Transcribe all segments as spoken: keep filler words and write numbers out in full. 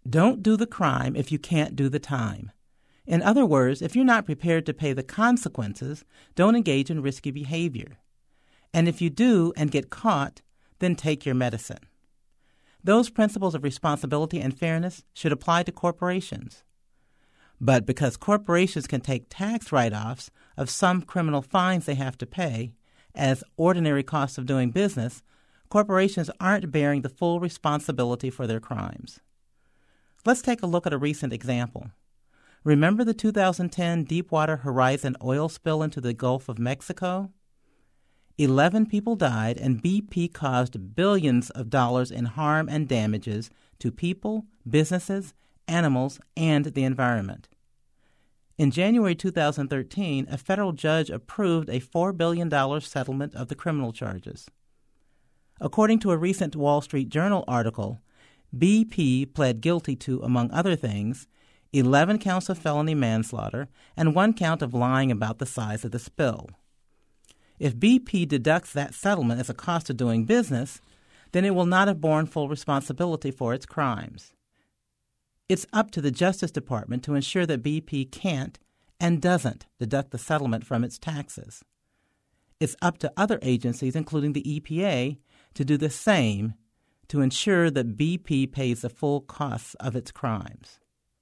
Don't do the crime if you can't do the time. In other words, if you're not prepared to pay the consequences, don't engage in risky behavior. And if you do and get caught, then take your medicine. Those principles of responsibility and fairness should apply to corporations. But because corporations can take tax write-offs of some criminal fines they have to pay as ordinary costs of doing business, corporations aren't bearing the full responsibility for their crimes. Let's take a look at a recent example. Remember the two thousand ten Deepwater Horizon oil spill into the Gulf of Mexico? Eleven people died, and B P caused billions of dollars in harm and damages to people, businesses, animals, and the environment. In January two thousand thirteen, a federal judge approved a four billion dollars settlement of the criminal charges. According to a recent Wall Street Journal article, B P pled guilty to, among other things, eleven counts of felony manslaughter and one count of lying about the size of the spill. If B P deducts that settlement as a cost of doing business, then it will not have borne full responsibility for its crimes. It's up to the Justice Department to ensure that B P can't and doesn't deduct the settlement from its taxes. It's up to other agencies, including the E P A, to do the same to ensure that B P pays the full costs of its crimes.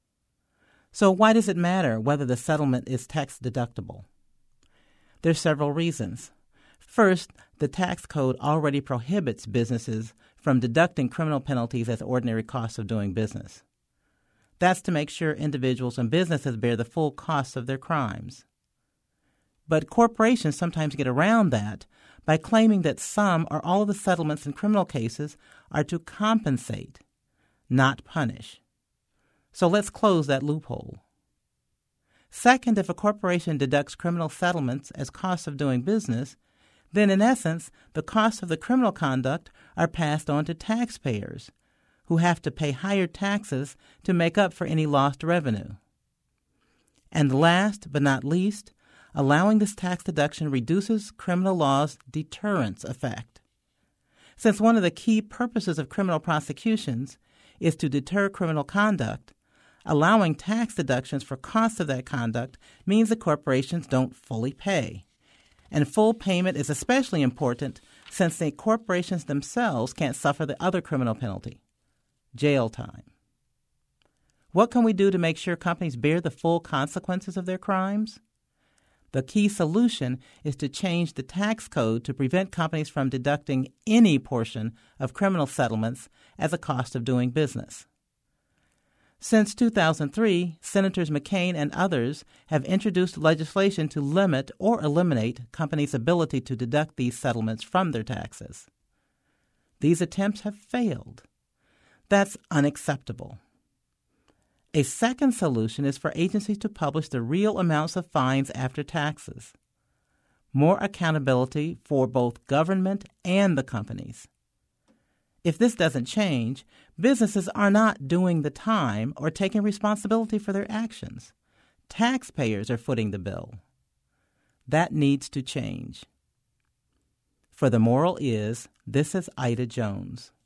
So why does it matter whether the settlement is tax deductible? There's several reasons. First, the tax code already prohibits businesses from deducting criminal penalties as ordinary costs of doing business. That's to make sure individuals and businesses bear the full costs of their crimes. But corporations sometimes get around that by claiming that some or all of the settlements in criminal cases are to compensate, not punish. So let's close that loophole. Second, if a corporation deducts criminal settlements as costs of doing business, then in essence, the costs of the criminal conduct are passed on to taxpayers, who have to pay higher taxes to make up for any lost revenue. And last but not least, allowing this tax deduction reduces criminal law's deterrence effect. Since one of the key purposes of criminal prosecutions is to deter criminal conduct, allowing tax deductions for costs of that conduct means that corporations don't fully pay. And full payment is especially important since the corporations themselves can't suffer the other criminal penalty, jail time. What can we do to make sure companies bear the full consequences of their crimes? The key solution is to change the tax code to prevent companies from deducting any portion of criminal settlements as a cost of doing business. Since two thousand three, Senators McCain and others have introduced legislation to limit or eliminate companies' ability to deduct these settlements from their taxes. These attempts have failed. That's unacceptable. A second solution is for agencies to publish the real amounts of fines after taxes. More accountability for both government and the companies. If this doesn't change, businesses are not doing the time or taking responsibility for their actions. Taxpayers are footing the bill. That needs to change. For The Moral Is, this is Ida Jones.